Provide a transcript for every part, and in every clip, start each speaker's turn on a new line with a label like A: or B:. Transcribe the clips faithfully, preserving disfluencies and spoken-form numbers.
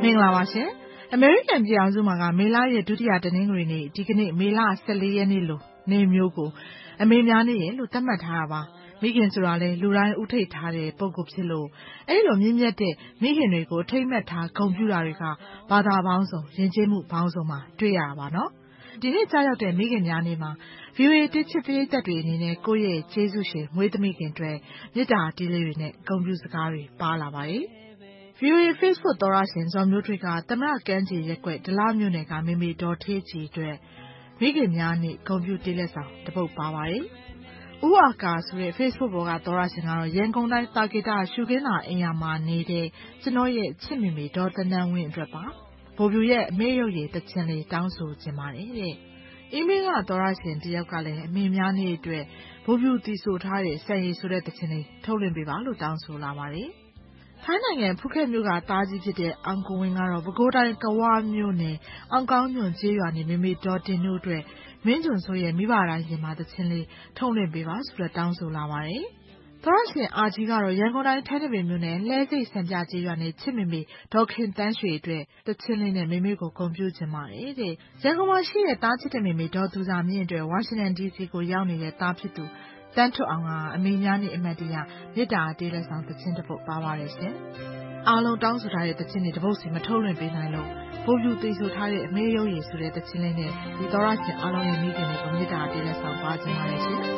A: မင်္ဂလာပါရှင်အမေရိကန်ပြည်အောင်စုမှာကမေလရဲ့ဒုတိယတနင်္ဂနွေနေ့ဒီကနေ့မေလဆယ်လေးရက်နေ့လို့နေမျိုးကိုအမေများနေ့ရဲ့လို့သတ်မှတ်ထားတာပါမိခင်ဆိုတာလေလူတိုင်းဥထိတ်ထားတဲ့ပုံကိုဖြစ်လို့အဲ့လိုမြင့်မြတ်တဲ့မိခင်တွေကိုအထိတ်မှတ်ထားဂုဏ်ပြုတာတွေကဘာသာပေါင်းစုံယဉ်ကျေးမှုပေါင်းစုံမှာတွေ့ရတာပါနော်ဒီနေ့ကြားရောက်တဲ့မိခင်များနေ့မှာ ဗီအိုအေ တစ်ချစ်ပရိသတ်တွေအနေနဲ့ကိုယ့်ရဲ့ကျေးဇူးရှင်မွေးသမီးခင်တွေမေတ္တာတီးလေးတွေနဲ့ဂုဏ်ပြုစကားတွေပါလာပါတယ်ဗီအိုအေ Facebook သောရရှင်ဇော်မျိုးထွေးကသမရကန်းကြီးရက်ွက်ဒလမြို့နယ်ကမေမေဒေါ်ထေးချီအတွက်မိခင်များနေ့ဂုဏ်ပြုတီးလက်ဆောင်တပုတ်ပါပါတယ်ဥအာကာဆိုတဲ့ Facebook ပေါ်ကသောရရှင်ကတော့ရန်ကုန်တိုင်းတာကေတာရှုခင်းသာအိမ်ယာမှာနေတဲ့ကျွန်တော်ရဲ့ချစ်မေမေဒေါ်တနန်းဝင်းအတွက်ပါဘိုလ်ပြူရဲ့အမေရုပ်ရည်တချင်လေးတောင်းဆိုခြင်းပါတယ်တဲ့အီးမေးလ်ကသောရရှင်တယောက်ကလည်းအမေများနေ့အတွက်ဘိုလ်ပြူတီဆိုထားတဲ့ဆန်ရည်ဆိုတဲ့တချင်လေးထုတ်လွှင့်ပေးပါလို့တောင်းဆိုလာပါတယ်ထိုင်းနိုင်ငံဖူးခက်မြို့ကတားကြီးဖြစ်တဲ့အောင်ကိုဝင်းကတော့ပဲခူးတိုင်းကဝါမြို့နယ်အောင်ကောင်းညွန့်ကျေးရွာနေမေမေဒေါ်တင်တို့အတွက်မင်းကျွန်းဆိုရဲ့မိဘတိုင်းရင်မှာတချင်းလေးထုတ်လွှင့်ပေးပါဆိုတော့တောင်းဆိုလာပါတယ်။သောရရှင်အာကြီးကတော့ရန်ကုန်တိုင်းထိုင်းတပင်မြို့နယ်လဲစိတ်စံပြကျေးရွာနေချစ်မေမေဒေါ်ခင်တန်းရွှေအတွက်တချင်းလေးနဲ့မေမေကိုဂုဏ်ပြုချင်ပါတယ်တဲ့။ရန်ကုန်မှာရှိတဲ့တားချစ်တဲ့မေမေဒေါ်သူစာမြင့်အတွက်ဝါရှင်တန်ဒီစီကိုရောက်နေတဲ့တားဖြစ်သူတန်းထွတ်အောင်ကအမေများနေ့အမှတ်တရမေတ္တာတေးလက်ဆောင်တခြင်းတစ်ပုဒ်ပါပါတယ်ရှင်။အားလုံးတောင်းဆိုထားတဲ့တခြင်းတွေတစ်ပုဒ်စီမထုတ်လွှင့်ပေးနိုင်လို့ဘိုလ်ပြူသိဆိုထားတဲ့အမေရုပ်ရည်ဆိုတဲ့တခြင်းလေးနဲ့ဒီသောရရှင်အားလုံးရဲ့မိခင်တွေကိုမေတ္တာတေးလက်ဆောင်ပါခြင်းပါတယ်ရှင်။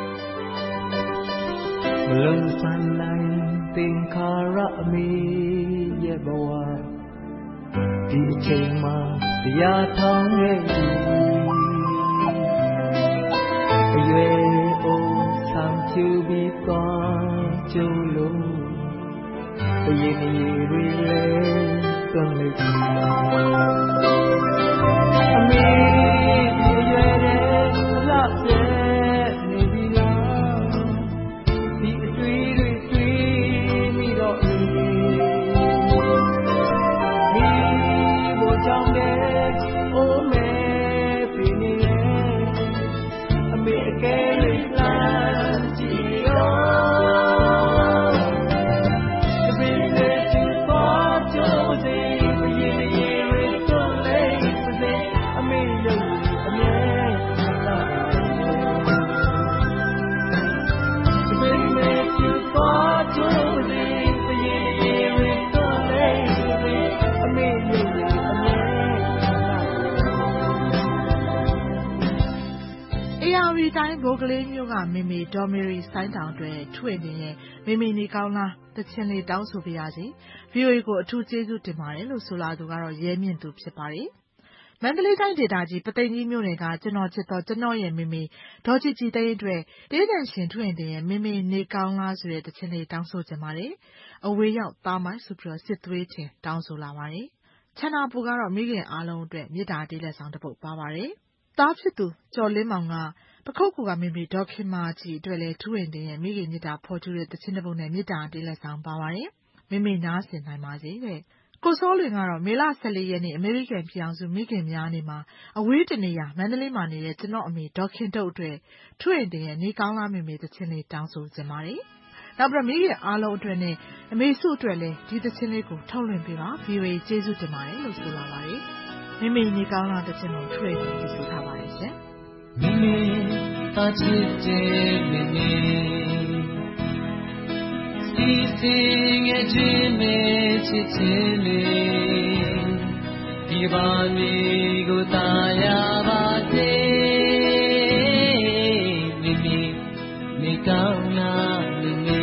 B: မလုံးစံနိုင်သင်္ခါရအမေရဲ့ဘဝဒီအချိန်မှာတရားထောင်ရဲ့အရွယ်အိုဆံဖြူပြီးသွားကြုံလို့အရင်ကြီးတွေလဲတွန်းလိုက်အမေအရွယ်တဲ့လှပြဲနေပြီလားဒီအတွေ့တွေတွေ့မိတော့အေးမိဘောကြောင့်တဲ့အိုးမဲပြင်းနေအမေအကဲလေးလမ်းကြည့်ရောတပည့်လေးချစ်သွားကြစေဘယ်ရင်ရင်ရတော့လေပါစေအမေရုပ်အမြဲလာတပည့်လေးချစ်သွားကြစေဘယ်ရင်ရင်ရတော့လေပါစေအမေရုပ်အမြဲ
A: အေယာရီတိုင်းဘိုးကလေးမျိုးကမေမေဒေါ်မေရီစိုင်းတောင်တွေထွေနေရဲ့မေမေနေကောင်းလားတချင်လေးတောင်းဆိုပေးရစီဗီအိုအေကိုအထူးကျေးဇူးတင်ပါတယ်လို့ဆိုလာသူကတော့ရဲမြင့်သူဖြစ်ပါတယ်မန္တလေးတိုင်းဒေသကြီးပသိမ်ကြီးမြို့နယ်ကကျွန်တော်ချစ်တော်ကျွန်တော်ရဲ့မေမေဒေါ်ကြည်ကြည်တဲ့အတွက်တေးတန်ရှင်ထွေတဲ့ရဲ့မေမေနေကောင်းလားဆိုတဲ့တချင်လေးတောင်းဆိုခြင်းပါတယ်အဝေးရောက်သားမိုင်းဆိုပြီးတော့စစ်သွေးထင်တောင်းဆိုလာပါတယ်ချန္နာပူကတော့မိခင်အားလုံးအတွက်မေတ္တာတေးလက်ဆောင်တစ်ပုဒ်ပါပါတယ်သားဖြစ်သူကျော်လင်းမောင်ကပခုတ်ကူကမေမေဒေါ်ခင်မာကြီးအတွက်လည်းထူးရင်တင်ရဲ့မိခင်မြတ်တာဖော်ထူတဲ့တခြင်းတစ်ပုဒ်နဲ့မြတ်တာတေးလက်ဆောင်ပါပါတယ်မေမေနားဆင်နိုင်ပါစေတဲ့ကိုစောလွင်ကတော့မေလဆယ်လေးရက်နေ့အမေရိကန်ပြည်အောင်စုမိခင်များနေ့မှာအဝေးတနေရမန္တလေးမှာနေတဲ့ကျွန်တော်အမေဒေါ်ခင်တုတ်အတွက်ထူးရင်တင်ရဲ့နေကောင်းလားမေမေတခြင်းလေးတောင်းဆိုခြင်းပါတယ်နောက်ပြီးမိခင်အားလုံးအတွက်နဲ့အမေစုအတွက်လည်းဒီတခြင်းလေးကိုထုတ်လွှင့်ပေးပါဗီအိုအေကျေးဇူးတင်ပါတယ်လို့ဆိုလာပါတယ်မေမေနေကောင်းလားတခြင်းကိုထူးရင်တင်ဆိုထားပါတယ်ရှင်
B: မေမေတာချစ်တဲ့မေမေစီစီငယ်ချင်းမေချစ်ချင်လေဒီပါမီကိုတာယာပါစေမေမေနေကောင်းလားမေမေ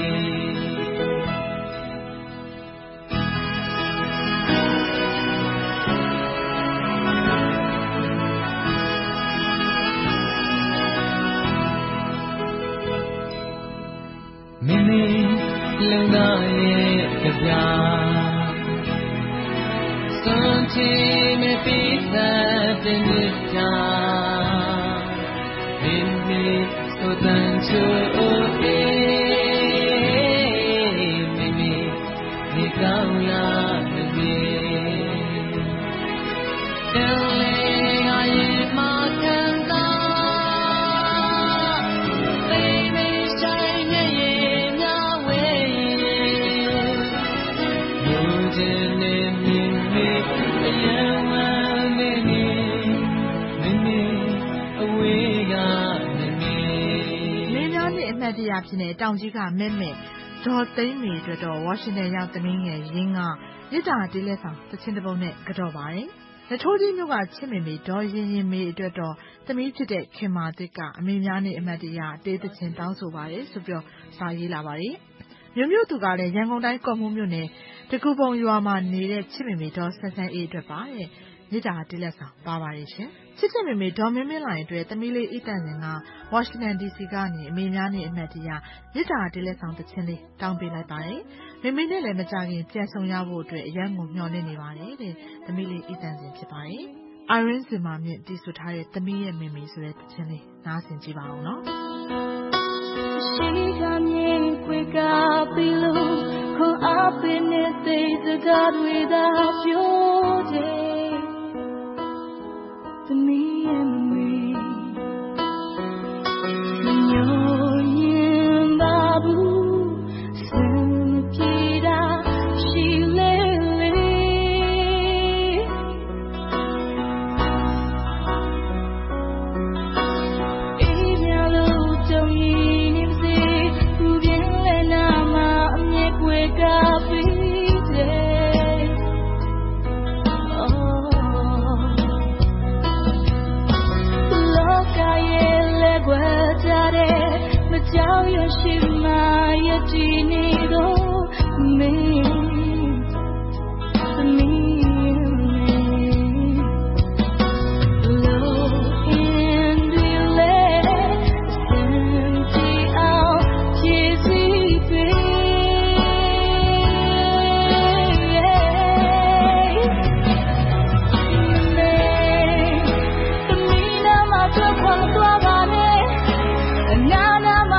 B: မေမေလုံသားရဲ့ကြပြစွန့်ချီမေပိသတဲ့မြတ်တာမေမေဆိုတန်ချိုအေမေမေဒီကောင်းလားမေမေတယ်လေအရင်မှာခံစားမေမေဆိုင်ရဲ့မြဝဲ Thank you.
A: ယာပြည်နယ်တောင်ကြီးကမဲမဲဒေါ်သိန်းမီအတွက်တော့ဝါရှင်တန်ရောက်သမီးငယ်ရင်းကမြစ်တာတေးလက်ဆောင်သချင်းတစ်ပုဒ်နဲ့ကြော်ပါတယ်။လက်ထိုးကြီးမျိုးကချစ်မေမေဒေါ်ရင်ရင်မေအတွက်တော့သမီးဖြစ်တဲ့ခင်မာသစ်ကအမေများနဲ့အမတ်တရတေးသချင်းတောင်းဆိုပါတယ်ဆိုပြီးစာရေးလာပါတယ်။မြို့မြို့သူကလည်းရန်ကုန်တိုင်းကော့မှူးမြို့နယ်တကူပုံရွာမှာနေတဲ့ချစ်မေမေဒေါ်ဆန်းဆန်းအေးအတွက်ပါတဲ့မြစ်တာတေးလက်ဆောင်ပါပါတယ်ရှင်။ချစ်ချစ်မေမေဒေါ်မင်းမင်းလိုင်အတွက်သမီးလေးအီတန်စင်ကဝါရှင်တန်ဒီစီကနေအမေများနဲ့အမတ်တရမြစ်တာတေးလက်ဆောင်သချင်းလေးတောင်းပေးလိုက်ပါတယ်။မေမေနဲ့လည်းမကြခင်ပြန်ဆောင်ရဖို့အတွက်အရန်ကိုမျှော်လင့်နေပါတယ်တဲ့သမီးလေးအီတန်စင်ဖြစ်ပါတယ်။ Irene စင်မာမြင့်တီးဆိုထားတဲ့သမီးရဲ့မေမေဆိုတဲ့သချင်းလေးနားဆင်ကြည့်ပါအောင်နော်။ရှိကမြင်ခွေကပြီးလို့ခွန်အားပေးနေတဲ့စကားတွေသာပြောတယ်သမီးရဲ့မေမညိုရင်ဘာဘူးစံပြေတာရှိလေလေအေးမြလို့ကြုံရင်နေစေသူပြင်းလဲနာမအမြဲကွယ်ကပြီးတယ်ကြောင်ရရှိမှရတည်နေတော့မင်းသမီးလို့အင်းဒီလေစံတီအောင်ဖြည့်စီပေးသမီးနာမတော့ခေါ်သွားပါနဲ့အနာနာမ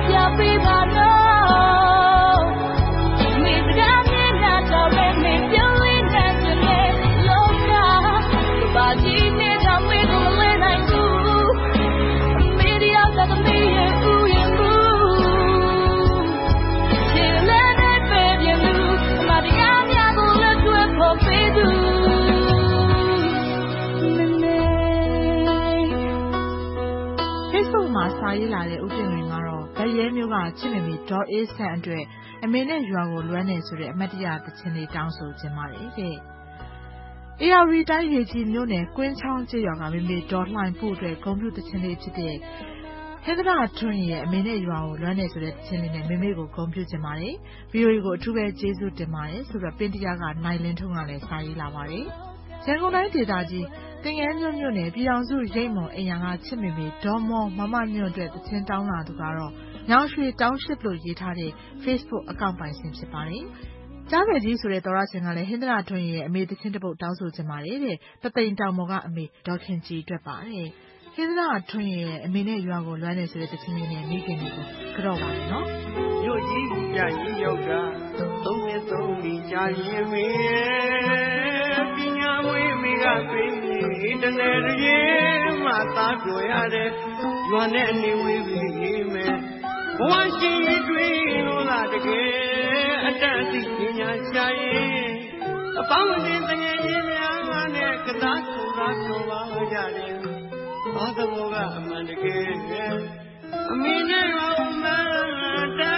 A: စာရေးလာတဲ့ဦးတင်ဝင်ကတော့ဗရဲမျိုးကချစ်မေမေဒေါ်အေးဆန်အတွက်အမေနဲ့ရွာကိုလွမ်းနေဆိုတဲ့အမတ်တရသချင်းလေးတောင်းဆိုခြင်းပါတယ်တဲ့။ အေးအာရီတိုင်းရေကြီးမြို့နယ်ကွင်းချောင်းကျေးရွာကမေမေဒေါ်လှိုင်ဖို့အတွက်ဂုဏ်ပြုသချင်းလေးဖြစ်တဲ့ဟင်္ဒရာထွန်းရဲ့အမေနဲ့ရွာကိုလွမ်းနေဆိုတဲ့သချင်းလေးနဲ့မေမေကိုဂုဏ်ပြုခြင်းပါတယ်။ ဗီအိုအေကိုအထူးပဲကျေးဇူးတင်ပါတယ်ဆိုတော့ပင်တရားကနိုင်လင်းထုံးကလည်းစာရေးလာပါတယ်။ရန်ကုန်တိုင်းဒေသကြီးတင်ငန်းမြို့မြို့နယ်ပြည်အောင်စုရိတ်မွန်အိမ်ယာကချစ်မေမေဒေါ်မောမမညွန့်အတွက်သချင်းတောင်းလာသူကတော့ညောင်ရွှေတောင်းရှစ်လို့ရေးထားတဲ့ Facebook အကောင့်ပိုင်ရှင်ဖြစ်ပါတယ်။ကြားမယ်ကြီးဆိုတဲ့သောရရှင်ကလည်းဟင်္ဒရာထွန်းရဲ့အမေသချင်းတစ်ပုဒ်တောင်းဆိုခြင်းပါတယ်တဲ့။တသိန်တောင်ပေါ်ကအမေဒေါ်ခင်ကြည်အတွက်ပါတဲ့။ဟင်္ဒရာထွန်းရဲ့အမေနဲ့ရွာကိုလွမ်းနေဆိုတဲ့သချင်းလေးနဲ့မိခင်တွေကိုကြော့ပါမယ်နော်။မြို့ကြီးပြကြီးယောက်ကသုံးနှစ်သုံးပြီးကြာရင်မေပညာမွေးမိကပေးတနေ့တည်းမှသာပြောရတယ်ရွာနဲ့အနေဝေးပြီးမယ်ဘဝရှိတွေ့လို့လားတကယ်အတတ်အသိပညာရှာရင်အပေါင်းအသင်းတငယ်ချင်းများနဲ့ကစားကူစားပြောပါကြတယ်ဘာသဘောကအမှန်တကယ်အမေနဲ့ရောမတာ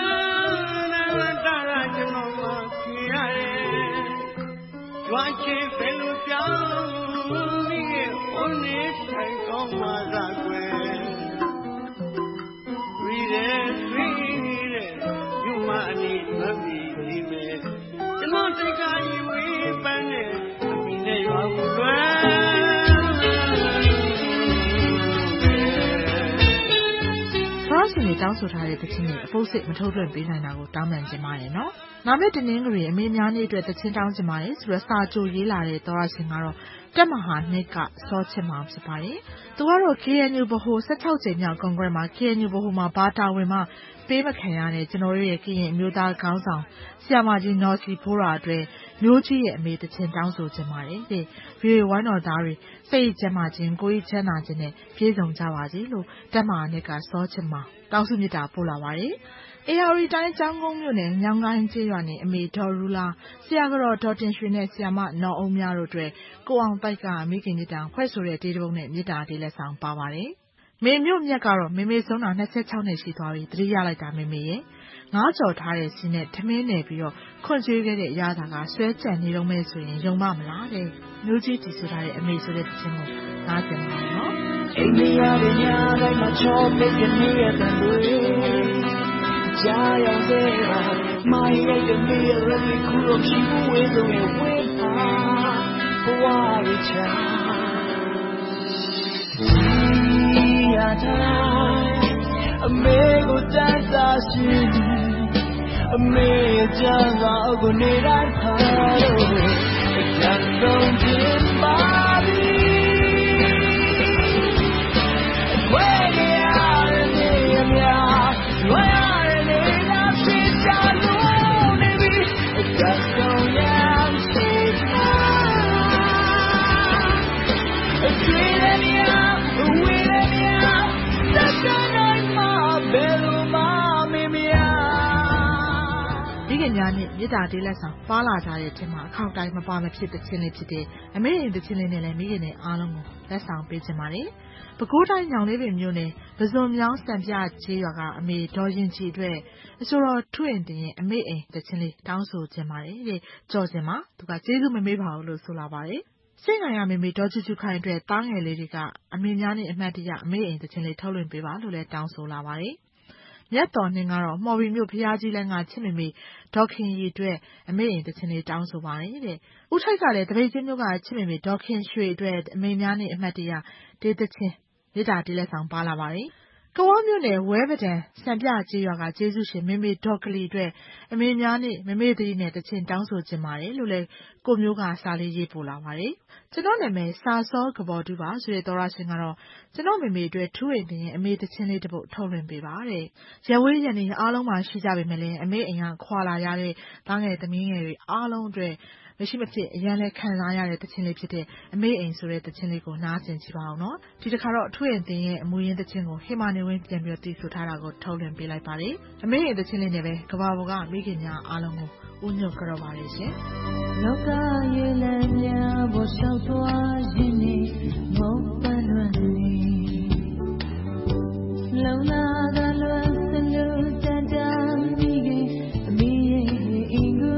A: ကျွန်တော်မှဖြေရတယ်ကြွားချင်ပဲလို့ပြောင်းမိရဲ့ဘုန်းနေထိုင်ကောင်းမှသာကွယ်ရီတဲ့ရီတဲ့ယူမအနီးမမီဒီမဲ့ကျွန်တော်စိတ်ကကြီးဝေးပန်းနဲ့အမိနဲ့ရွာဘူးလွယ်ဘာလို့လဲတောင်းဆိုထားတဲ့တခြင်းတွေအဖို့စစ်မထုတ်လွှင့်ပေးနိုင်တာကိုတောင်းပန်ခြင်းပါတယ်နော်။နောက်မဲ့တင်းင်းကလေးအမေများနေ့အတွက်တခြင်းတောင်းခြင်းပါတယ်ဆိုတော့စာကြိုရေးလာတဲ့သောရရှင်ကတော့တက်မဟာနှစ်ကစောချစ်မောင်ဖြစ်ပါတယ်။သူကတော့ K N U ဗဟို၁၆ကြိမ်မြောက်ကွန်ဂရက်မှာ K N U ဗဟိုမှာဘာတာဝင်မှပေးမခံရတဲ့ကျွန်တော်တို့ရဲ့ကရင်မျိုးသားခေါင်းဆောင်ဆရာမကြီးနော်စီဖိုးရာအတွက်မျိုးကြီးရဲ့အမေတခြင်းတောင်းဆိုခြင်းပါတယ်တဲ့။ ဗီအိုအေဝိုင်းတော်သားတွေစိတ်ကျမ်းမာခြင်းကိုယ်ကြီးချမ်းသာခြင်းနဲ့ပြည့်စုံကြပါစေလို့တက်မဟာနှစ်ကစောချစ်မောင်တောင်းစုမြတ်တာပို့လာပါတယ်။ အေရရီတိုင်းကျောင်းကုန်းမြို့နယ်ညောင်ကိုင်းကျေးရွာနယ်အမေဒေါ်ရူလာဆရာကတော့ဒေါ်တင်ရွှေနဲ့ဆရာမနော်အုံးများတို့အတွက်ကိုအောင်တိုက်ကမိခင်မြတ်တာဖွဲ့ဆိုတဲ့တေးတပုတ်နဲ့မြတ်တာတေးလက်ဆောင်ပါပါတယ်။မေမြို့မြတ်ကတော့မေမေဆုံးတာနှစ်၆နှစ်ရှိသွားပြီသတိရလိုက်တာမေမေရဲ့ငါးကြော်ထားတဲ့စီနဲ့ထမင်းနယ်ပြီးတော့ခွန့်ကျွေးခဲ့တဲ့အရာသာကဆွဲကြံနေတော့မဲ့ဆိုရင်ယုံမမလားတဲ့မျိုးကြီးတည်ဆိုထားတဲ့အမေဆိုတဲ့တခြင်းကိုနားကျင်ပါနော်အိမ်မရတဲ့ညတိုင်းမှာချောပိတ်ကနေရတဲ့လူကြာရောက်တဲ့မိုင်းရဲ့တမီးရဲ့ရည်ခုလို့ရှိဖို့ဝေးဆုံးရဲ့ဝေးပါဘဝရချာရတာအမေကိုတတ်တာရှိအမေကြောင့်ငါအကိုနေတိုင်းခါလို့ကြံဆုံးခြင်းပါပြီဝဲရတဲ့နေရာဝဲရတဲ့နေရာရှိချလို့နေပြီကြံဆုံးရရှိတာအကျွေးရနေရဝဲရနေရစတဲ့နိုင်မှာဘယ်လိုမှမမြင်ဒီကညာနဲ့မြေတာတေးလက်ဆောင်ပါလာကြတဲ့အချိန်မှာအခောက်တိုင်းမပါမဖြစ်တဲ့ချင်းလေးဖြစ်တဲ့အမေအိမ်တဲ့ချင်းလေးနဲ့လည်းမိခင်နဲ့အားလုံးကိုလက်ဆောင်ပေးချင်ပါတယ်။ပဲခူးတိုင်းညောင်လေးပင်မြို့နယ်ပဇွန်မြောင်းစံပြကျေးရွာကအမေဒေါ်ရင်ကြီးအတွက်အဆိုတော်ထွင့်တင်ရဲ့အမေအိမ်တဲ့ချင်းလေးတောင်းဆိုချင်ပါတယ်တဲ့ကြော်ချင်မှာသူကကျေးဇူးမမေးပါဘူးလို့ဆိုလာပါတယ်။စိတ်ငံရမေမေဒေါ်ချူချူခိုင်အတွက်တားငယ်လေးတွေကအမေများနဲ့အမှတ်တရအမေအိမ်တဲ့ချင်းလေးထုတ်လွှင့်ပေးပါလို့လည်းတောင်းဆိုလာပါတယ်။မြတ်တော်နှင်းကတော့မော်ဘီမြို့ဖျားကြီးလန်းကချစ်မေမေဒေါခင်ရီအတွက်အမေအိမ်တချင်လေးတောင်းဆိုပါတယ်တဲ့။ဦးထိုက်ကလည်းတပိတ်ချင်းမြို့ကချစ်မေမေဒေါခင်ရွှေအတွက်အမေများနဲ့အမှတ်တရတေးတချင်းမြေတာတေးလက်ဆောင်ပါလာပါတယ်။ကဝါမြို့နယ်ဝဲပဒံစံပြကျေးရွာကကျေးဇူးရှင်မေမေဒေါကလီအတွက်အမေများနဲ့မမေသတိနဲ့တချင်းတောင်းဆိုချင်ပါတယ်လို့လည်းကိုမျိုးကစာလေးရေးပို့လာပါတယ်။ကျွန်တော်နာမည်စာစောကဘော်တူပါဆိုတဲ့သောရရှင်ကတော့ကျွန်တော်မေမေအတွက်ထူးအိမ်တင်ရဲ့အမေတချင်းလေးတစ်ပုဒ်ထုတ်လွှင့်ပေးပါတဲ့။ရဝေးရနေအားလုံးမှာရှိကြပေမဲ့လည်းအမေအိမ်ကခွာလာရတဲ့သားငယ်သမီးငယ်တွေအားလုံးအတွက်မရှိမဖြစ်အရန်လဲခံစားရတဲ့တခြင်းလေးဖြစ်တဲ့အမေအိမ်ဆိုတဲ့တခြင်းလေးကိုနားဆင်ကြည့်ပါအောင်နော်ဒီတစ်ခါတော့အထွေအတင်ရဲ့အမူရင်းတခြင်းကိုဟေမာနေဝင်းပြန်ပြီးတည်ဆိုထားတာကိုထုတ်လွှင့်ပေးလိုက်ပါတယ်အမေအိမ်တခြင်းလေးနဲ့ပဲကဘာပေါ်ကမိခင်များအားလုံးကိုဦးညွတ်ကြတော့ပါတယ်ရှင်လောကရဲ့လမ်းများပေါ်လျှောက်သွားခြင်းနဲ့မုန်းပန်းလွန်နေလုံလာကလွန်စလို့တန်တန်မိခင်အမေရဲ့အင်ကို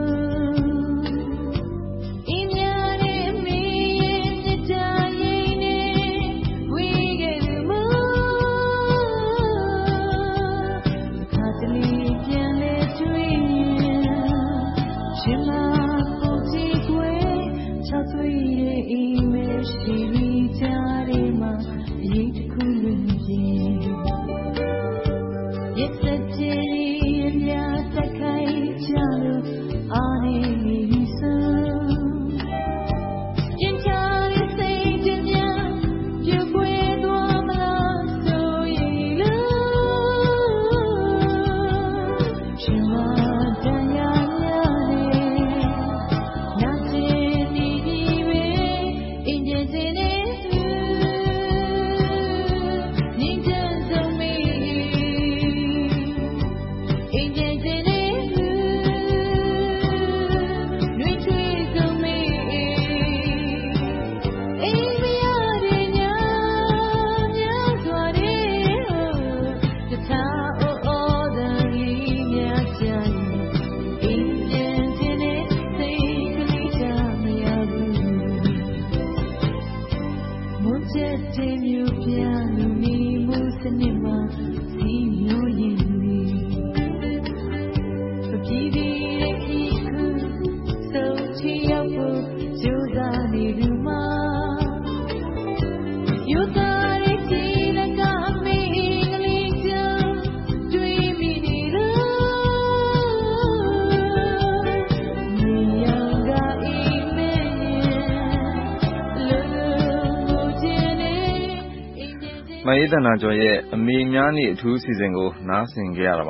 C: မအေးသန္တာကျော်ရဲ့အမေများနေ့အထူးအစီအစဉ်ကိုနားဆင်ကြရတာပါ